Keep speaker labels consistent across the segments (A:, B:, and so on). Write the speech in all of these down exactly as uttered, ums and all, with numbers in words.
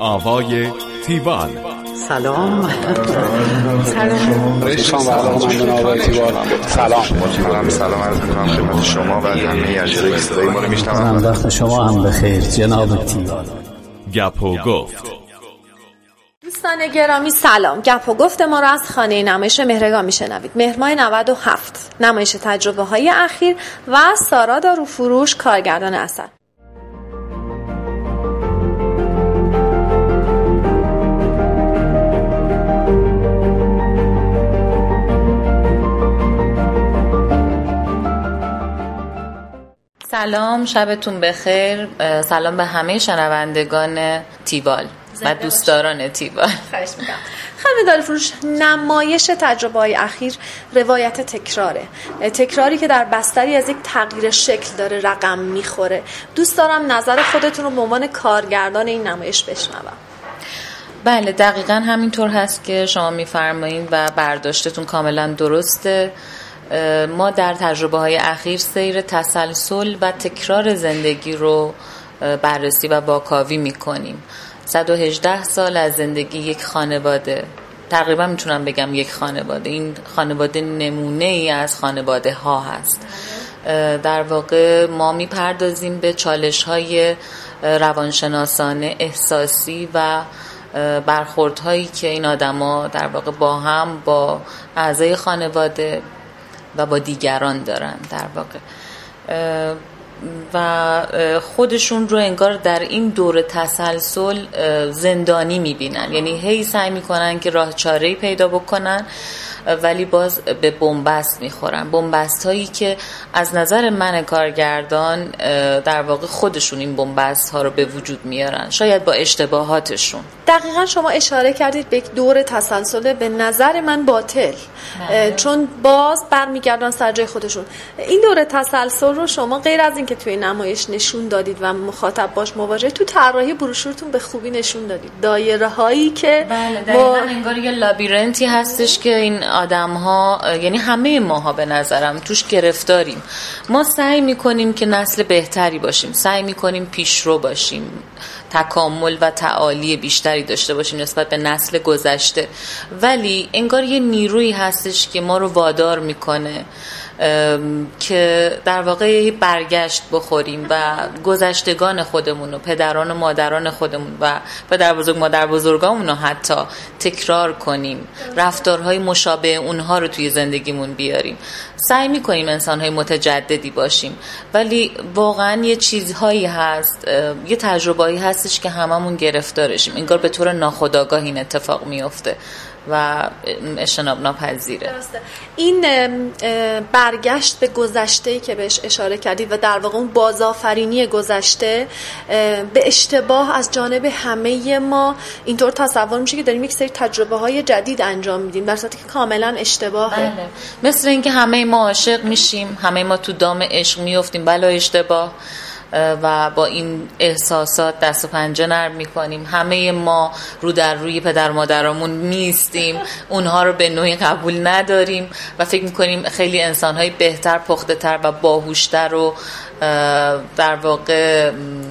A: آوای تیوال.
B: سلام.
C: سلام.
D: سلام. سلام عرض می‌کنم خدمت شما و همه اجرای صدای ما رو میشنوم.
B: وقت شما هم بخیر جناب تیوال.
A: گپ و گفت.
E: دوستان گرامی سلام. گپ و گفت ما را از خانه نمایش مهرگان میشنوید. مهر ماه نود و هفت نمایش تجربه های اخیر و سارا داروفروش کارگردان اثر.
F: سلام، شبتون بخیر. سلام به همه شنوندگان تیوال و دوستداران تیوال.
E: خواهش می‌کنم. خانم داروفروش، نمایش تجربه های اخیر روایت تکراره تکراری که در بستری از یک تغییر شکل داره رقم میخوره. دوست دارم نظر خودتون رو به عنوان کارگردان این نمایش بشنوم.
F: بله، دقیقاً همینطور هست که شما میفرمایید و برداشتتون کاملا درسته. ما در تجربه های اخیر سیر تسلسل و تکرار زندگی رو بررسی و واکاوی میکنیم. صد و هجده سال از زندگی یک خانواده، تقریبا میتونم بگم یک خانواده، این خانواده نمونه ای از خانواده ها هست. در واقع ما میپردازیم به چالش های روانشناسانه احساسی و برخوردهایی که این آدما در واقع با هم، با اعضای خانواده و با دیگران دارن در واقع، و خودشون رو انگار در این دور تسلسل زندانی میبینن. یعنی هی سعی میکنن که راه چاره‌ای پیدا بکنن ولی باز به بنبست میخورن، بنبست هایی که از نظر من کارگردان در واقع خودشون این بنبست ها رو به وجود میارن، شاید با اشتباهاتشون.
E: دقیقاً شما اشاره کردید به یک دور تسلسل به نظر من باطل، چون باز برمیگردن سر جای خودشون. این دور تسلسل رو شما غیر از این که توی نمایش نشون دادید و مخاطب باش مواجه، تو طراحی بروشورتون به خوبی نشون دادید. دایره هایی که
F: بله دقیقاً انگار یه لابیرنتی هستش که این آدم ها، یعنی همه ماها به نظرم توش گرفتاریم. ما سعی میکنیم که نسل بهتری باشیم، سعی میکنیم پیشرو باشیم، تکامل و تعالی بیشتری داشته باشیم نسبت به نسل گذشته، ولی انگار یه نیرویی هستش که ما رو وادار میکنه که در واقع برگشت بخوریم و گذشتگان خودمون و پدران و مادران خودمون و پدر بزرگ مادر بزرگامون رو حتی تکرار کنیم، رفتارهای مشابه اونها رو توی زندگیمون بیاریم. سعی میکنیم انسانهای متجددی باشیم، ولی واقعا یه چیزهایی هست، یه تجربه‌ای هستش که هممون گرفتارشیم، انگار به طور ناخودآگاه این اتفاق میفته و اجتناب ناپذیره.
E: درسته. این برگشت به گذشته‌ای که بهش اشاره کردید و در واقع اون بازآفرینی گذشته به اشتباه از جانب همه ما اینطور تصور میشه که داریم یک سری تجربه‌های جدید انجام میدیم، در صورتی که کاملا اشتباهه.
F: بله. مثل اینکه همه ما عاشق میشیم، همه ما تو دام عشق میافتیم، بلا اشتباه، و با این احساسات دست و پنجه نرم میکنیم. همه ما رو در روی پدر مادرامون میستیم، اونها رو به نوعی قبول نداریم و فکر میکنیم خیلی انسانهای بهتر، پخته‌تر و باهوشتر و در واقع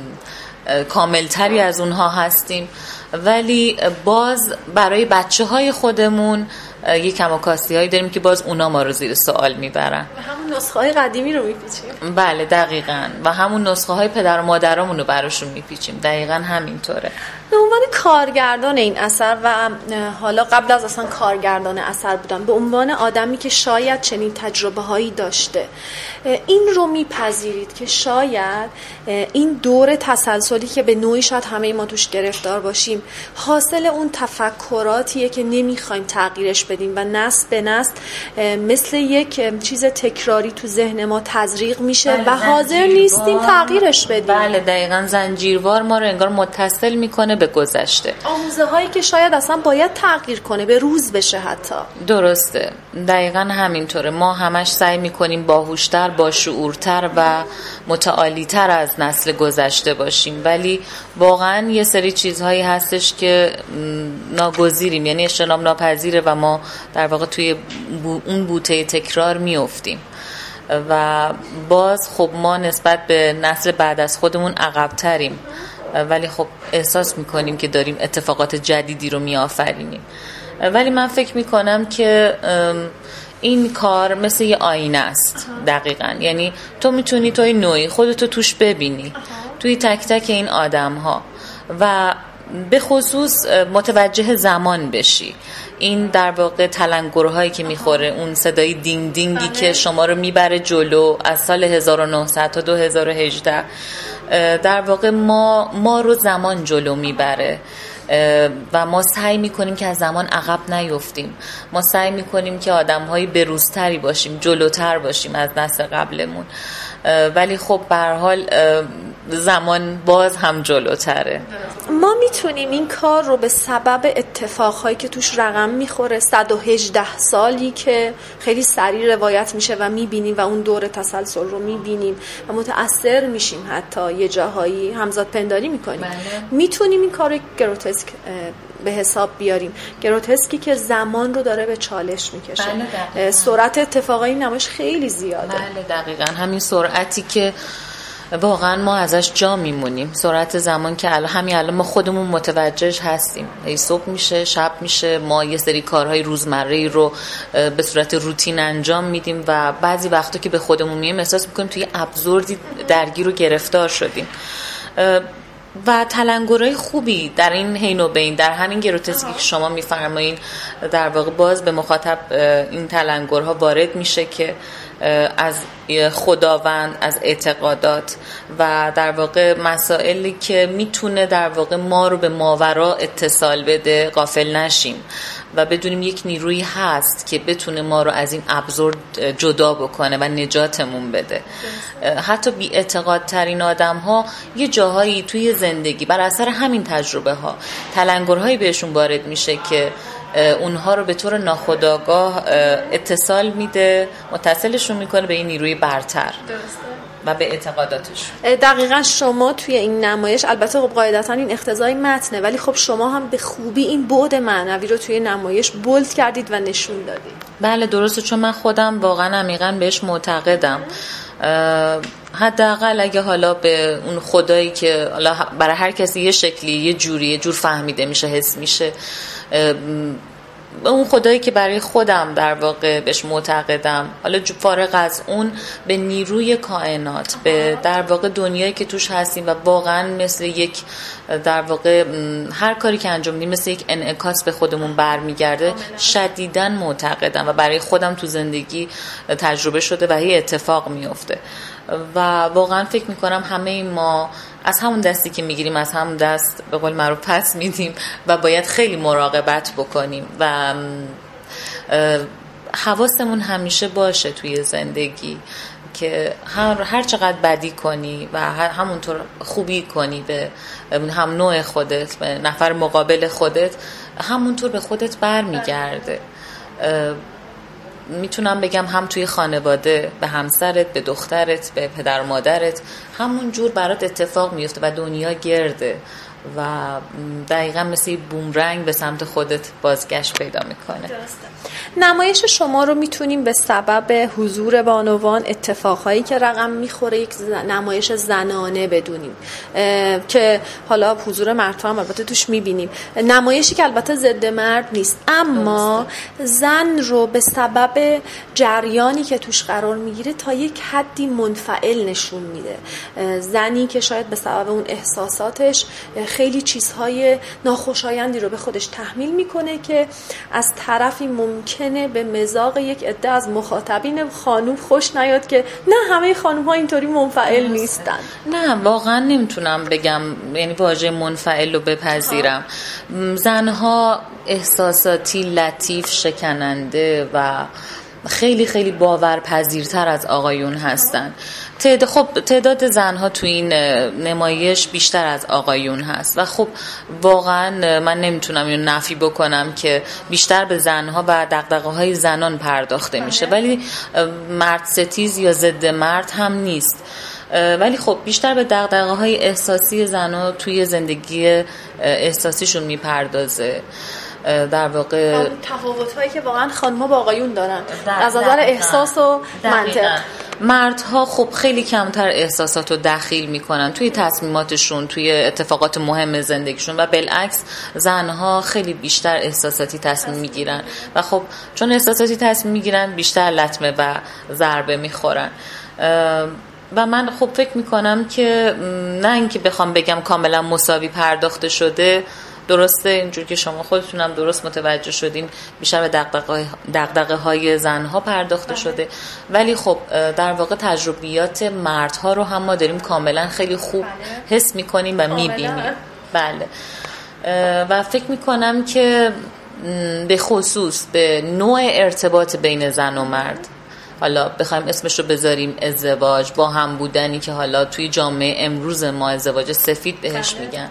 F: کاملتری از اونها هستیم، ولی باز برای بچه های خودمون یک کم و کاستی هایی داریم که باز اونا ما رو زیر سوال میبرن
E: و همون نسخه های قدیمی رو میپیچیم.
F: بله دقیقاً، و همون نسخه های پدر و مادرامون رو براشون میپیچیم. دقیقاً همینطوره.
E: به عنوان کارگردان این اثر و حالا قبل از اصلا کارگردان اثر بودم، به عنوان آدمی که شاید چنین تجربه هایی داشته، این رو میپذیرید که شاید این دور تسلسلی که به نوعی شاید همه ما توش گرفتار باشیم حاصل اون تفکراتیه که نمیخوایم تغییرش بدیم و نسل به نسل مثل یک چیز تکراری تو ذهن ما تزریق میشه و حاضر نیستیم تغییرش بدیم.
F: بله دقیقاً، زنجیروار ما رو انگار متصل میکنه به گذشته،
E: آموزه هایی که شاید اصلا باید تغییر کنه، به روز بشه حتی.
F: درسته، دقیقاً همینطوره. ما همش سعی میکنیم باهوشتر، باشعورتر و متعالیتر از نسل گذشته باشیم، ولی واقعاً یه سری چیزهایی هستش که ناگزیریم، یعنی اجتناب ناپذیره و ما در واقع توی اون بوته تکرار میافتیم و باز خب ما نسبت به نسل بعد از خودمون عقب‌تریم ولی خب احساس میکنیم که داریم اتفاقات جدیدی رو میآفرینیم. ولی من فکر میکنم که این کار مثل یه آینه است. دقیقاً. یعنی تو میتونی توی نوعی خودتو توش ببینی، توی تک تک این آدم ها، و به خصوص متوجه زمان بشی. این در واقع تلنگرهایی که میخوره، اون صدای دینگ دینگی که شما رو میبره جلو از سال هزار و نهصد تا دو هزار و هجده، در واقع ما ما رو زمان جلو میبره و ما سعی میکنیم که از زمان عقب نیفتیم. ما سعی میکنیم که آدم‌های بروزتری باشیم، جلوتر باشیم از نسل قبلمون، ولی خب به هر حال زمان باز هم جلوتره.
E: ما میتونیم این کار رو به سبب اتفاقهایی که توش رقم میخوره، صد و هجده سالی که خیلی سریع روایت میشه و میبینیم و اون دور تسلسل رو میبینیم و متأثر میشیم، حتی یه جاهایی همزاد پنداری میکنیم. بله. میتونیم این کار رو گروتسک به حساب بیاریم، گروتسکی که زمان رو داره به چالش میکشه. بله، سرعت اتفاقای نمایش خیلی زیاده.
F: بله دقیقاً، همین سرعتی که واقعا ما ازش جا میمونیم، سرعت زمان که الان همین الان ما خودمون متوجهش هستیم. ای صبح میشه، شب میشه، ما یه سری کارهای روزمره‌ای رو به صورت روتین انجام میدیم و بعضی وقتا که به خودمون میایم احساس میکنیم توی ابزوردی درگیر و گرفتار شدیم. و تلنگرهای خوبی در این حین و بین، در همین گروتسکی که شما میفرمایین، در واقع باز به مخاطب این تلنگرها وارد میشه که از خداوند، از اعتقادات و در واقع مسائلی که میتونه در واقع ما رو به ماورا اتصال بده غافل نشیم و بدونیم یک نیرویی هست که بتونه ما رو از این ابزار جدا بکنه و نجاتمون بده. حتی بی اعتقاد ترین آدم ها یه جاهایی توی زندگی بر اثر همین تجربه ها تلنگرهایی بهشون وارد میشه که اونها رو به طور ناخودآگاه اتصال میده، متصلشون میکنه به این نیروی برتر و به اعتقاداتش.
E: دقیقاً شما توی این نمایش، البته خب قاعدتاً این اقتضای متنه، ولی خب شما هم به خوبی این بعد معنوی رو توی نمایش بولد کردید و نشون دادید.
F: بله درسته، چون من خودم واقعاً عمیقاً بهش معتقدم. حداقل اگه حالا به اون خدایی که حالا برای هر کسی یه شکلی، یه جوری، یه جور فهمیده میشه، حس میشه، اون خدایی که برای خودم در واقع بهش معتقدم، حالا فارغ از اون، به نیروی کائنات، به در واقع دنیایی که توش هستیم و واقعا مثل یک در واقع هر کاری که انجام میدیم مثل یک انعکاس به خودمون برمیگرده، شدیداً معتقدم و برای خودم تو زندگی تجربه شده و هی اتفاق میفته و واقعا فکر میکنم همه ما از همون دستی که میگیریم از همون دست به قول معروف پس میدیم و باید خیلی مراقبت بکنیم و حواسمون همیشه باشه توی زندگی که هر, هر چقدر بدی کنی و همونطور خوبی کنی به هم نوع خودت، به نفر مقابل خودت، همونطور به خودت برمیگرده. میتونم بگم هم توی خانواده، به همسرت، به دخترت، به پدر و مادرت، همون جور برات اتفاق میفته و دنیا گرده و دقیقا مثل بومرنگ به سمت خودت بازگشت پیدا میکنه.
E: درسته. نمایش شما رو میتونیم به سبب حضور بانوان، اتفاقهایی که رقم میخوره، یک نمایش زنانه بدونیم که حالا حضور مردها هم البته توش میبینیم. نمایشی که البته ضد مرد نیست، اما زن رو به سبب جریانی که توش قرار میگیره تا یک حدی منفعل نشون میده. زنی که شاید به سبب اون احساساتش خیلی چیزهای ناخوشایندی رو به خودش تحمیل میکنه که از طرفی ممکنه به مزاق یک عده از مخاطبین خانوم خوش نیاد که نه همه خانوم ها اینطوری منفعل نیستن.
F: نه واقعا نمیتونم بگم، یعنی واژه منفعل رو بپذیرم. زنها احساساتی، لطیف، شکننده و خیلی خیلی باورپذیرتر از آقایون هستن. تعداد خب تعداد زنها تو این نمایش بیشتر از آقایون هست و خب واقعا من نمیتونم اینو نفی بکنم که بیشتر به زنها و دغدغه‌های زنان پرداخته میشه، ولی مرد ستیز یا ضد مرد هم نیست. ولی خب بیشتر به دغدغه‌های احساسی زنها توی زندگی احساسیشون میپردازه. در واقع
E: تفاوت‌هایی که واقعا خانم‌ها با آقایون دارن از نظر احساس و منطق.
F: مردها خب خیلی کمتر احساسات رو دخیل میکنن توی تصمیماتشون، توی اتفاقات مهم زندگیشون و بالعکس زنها خیلی بیشتر احساساتی تصمیم میگیرن و خب چون احساساتی تصمیم میگیرن بیشتر لطمه و ضربه میخورن. و من خب فکر میکنم که نه اینکه بخوام بگم کاملا مساوی پرداخته شده، درسته اینجور که شما خودتونم درست متوجه شدین بیشتر به دغدغه دغدغه های زنها پرداخته شده، ولی خب در واقع تجربیات مردها رو هم ما داریم کاملا خیلی خوب حس میکنیم و میبینیم. بله. و فکر میکنم که به خصوص به نوع ارتباط بین زن و مرد، حالا بخوایم اسمش رو بذاریم ازدواج، با هم بودنی که حالا توی جامعه امروز ما ازدواج سفید بهش میگن،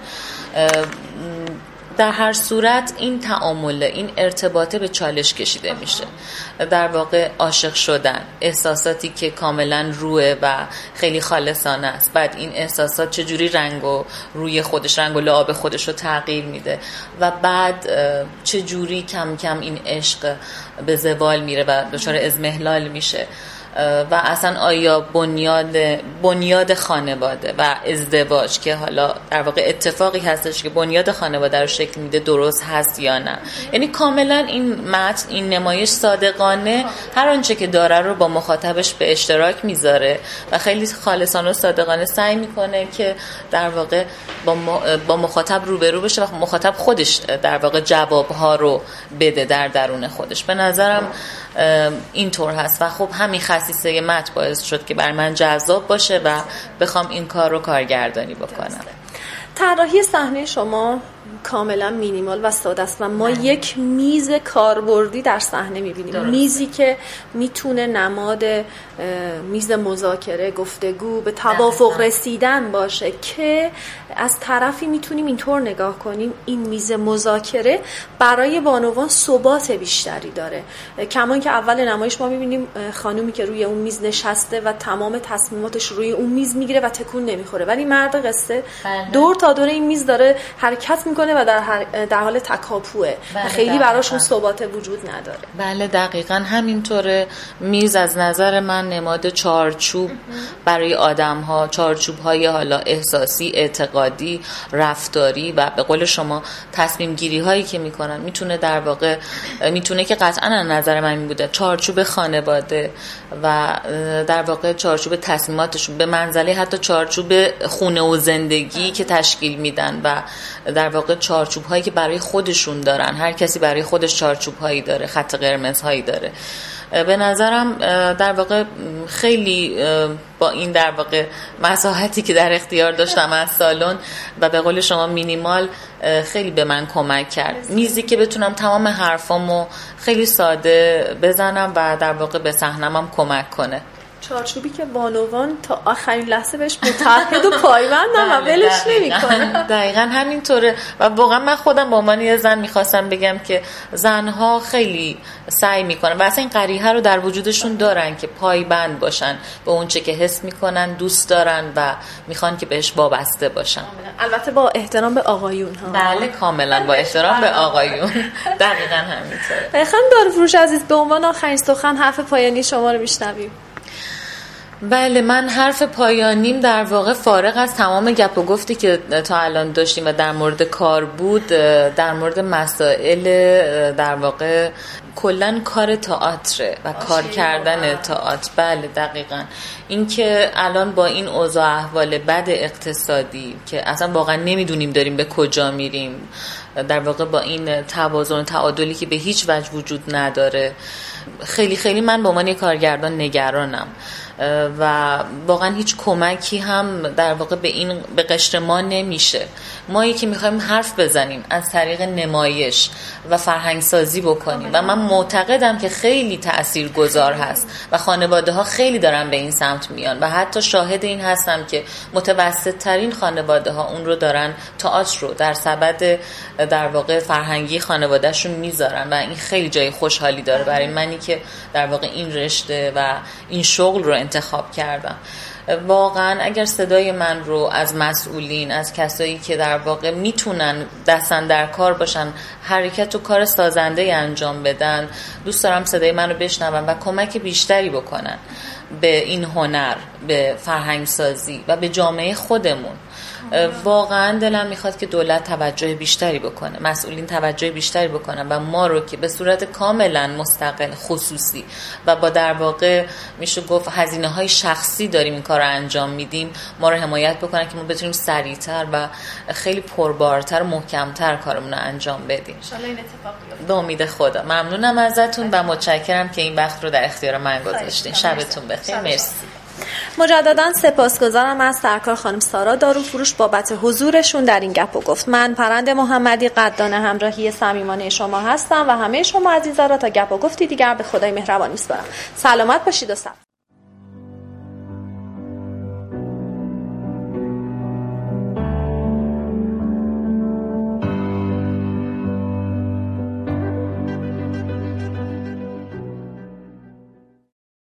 F: در هر صورت این تعامل، این ارتباطه به چالش کشیده میشه. در واقع عاشق شدن، احساساتی که کاملا روحه و خیلی خالصانه است، بعد این احساسات چجوری رنگ و روی خودش، رنگ و لعاب خودش رو تغییر میده و بعد چجوری کم کم این عشق به زوال میره و دچار اضمحلال میشه و اصلا آیا بنیاد بنیاد خانواده و ازدواج که حالا در واقع اتفاقی هستش که بنیاد خانواده رو شکل میده درست هست یا نه. یعنی کاملا این متن، این نمایش صادقانه هر آنچه که داره رو با مخاطبش به اشتراک میذاره و خیلی خالصانه و صادقانه سعی میکنه که در واقع با با مخاطب روبرو بشه و مخاطب خودش در واقع جوابها رو بده در درون خودش. به نظرم اینطور هست و خب همین خصیصه متن باعث شد که بر من جذاب باشه و بخوام این کار رو کارگردانی بکنم.
E: طراحی صحنه شما کاملا مینیمال و ساده است و ما نه. یک میز کاربردی در صحنه میبینیم، درست. میزی که میتونه نماد میز مذاکره، گفتگو، به توافق رسیدن باشه که از طرفی میتونیم اینطور نگاه کنیم این میز مذاکره برای بانوان ثبات بیشتری داره. کمان که اول نمایش ما میبینیم خانومی که روی اون میز نشسته و تمام تصمیماتش روی اون میز میگیره و تکون نمیخوره، ولی مرد قصه بله. دور تا دور این میز داره حرکت میکنه و در, هر در حال تکاپوه، بله خیلی براشون ثبات وجود نداره.
F: بله دقیقاً همینطوره. میز از نظر من نماد چارچوب برای آدم ها، چارچوب های حالا احساسی، اعتقادی، رفتاری و به قول شما تصمیم گیری هایی که میکنن. میتونه در واقع میتونه که قطعاً از نظر من می بوده چارچوب خانواده و در واقع چارچوب تصمیماتشون به منزله حتی چارچوب خونه و زندگی که تشکیل میدن و در واقع چارچوب هایی که برای خودشون دارن. هر کسی برای خودش چارچوب هایی داره، خط قرمز هایی داره. به نظرم در واقع خیلی با این در واقع مساحتی که در اختیار داشتم از سالن و به قول شما مینیمال خیلی به من کمک کرد. میزی که بتونم تمام حرفامو خیلی ساده بزنم و در واقع به صحنه‌ام کمک کنه.
E: چارچوبی که بانوان تا آخرین لحظه بهش متحد و پایبندن و ولش نمی‌کنن.
F: دقیقاً همینطوره و واقعا من خودم به عنوان یه زن می‌خواستم بگم که زنها خیلی سعی می‌کنن و اصلا این قریحه رو در وجودشون دارن که پایبند باشن به اون چه که حس می‌کنن، دوست دارن و می‌خوان که بهش وابسته باشن.
E: البته با احترام به آقایون ها.
F: بله کاملا با احترام به آقایون. دقیقاً همینطوره.
E: خانم داروفروش عزیز، به عنوان آخرین سخن حرف پایانی شما رو میشنویم.
F: بله، من حرف پایانیم در واقع فارغ از تمام گپ و گفتی که تا الان داشتیم و در مورد کار بود، در مورد مسائل در واقع کلن کار تئاتر و کار کردن تئاتر. بله دقیقاً. این که الان با این اوضاع احوال بد اقتصادی که اصلا واقعا نمیدونیم داریم به کجا میریم، در واقع با این توازن تعادلی که به هیچ وجه وجود نداره، خیلی خیلی من به عنوان یک کارگردان نگرانم و واقعا هیچ کمکی هم در واقع به این به قشر ما نمیشه. ما که میخوایم حرف بزنیم از طریق نمایش و فرهنگ سازی بکنیم و من معتقدم که خیلی تاثیرگذار هست و خانواده ها خیلی دارن به این سمت میان و حتی شاهد این هستم که متوسط ترین خانواده ها اون رو دارن تئاتر رو در سبد در واقع فرهنگی خانوادهشون میذارن و این خیلی جای خوشحالی داره برای منی که در واقع این رشته و این شغل رو انتخاب کردم. واقعا اگر صدای من رو از مسئولین، از کسایی که در واقع میتونن دستن در کار باشن، حرکت و کار سازنده انجام بدن، دوست دارم صدای من رو بشنون و کمک بیشتری بکنن به این هنر، به فرهنگ سازی و به جامعه خودمون. واقعا دلم میخواد که دولت توجه بیشتری بکنه، مسئولین توجه بیشتری بکنن و ما رو که به صورت کاملا مستقل، خصوصی و با در واقع میشه گفت هزینه های شخصی داریم این کار رو انجام میدیم، ما رو حمایت بکنن که ما بتونیم سریعتر و خیلی پربارتر و محکمتر کارمون رو انجام بدیم. ان شاءالله این اتفاق بیفته. به امید خدا. ممنونم ازتون و متشکرم که این وقت رو در اختیار من گذاشتین. شبتون بخیر. مرسی.
E: مجددا سپاسگزارم از سرکار خانم سارا داروفروش بابت حضورشون در این گپ و گفت. من پرنده محمدی قدردان همراهی صمیمانه شما هستم و همه شما عزیزان را تا گپ و گفتی دیگر به خدای مهربان میسپارم. سلامت باشید و سلام.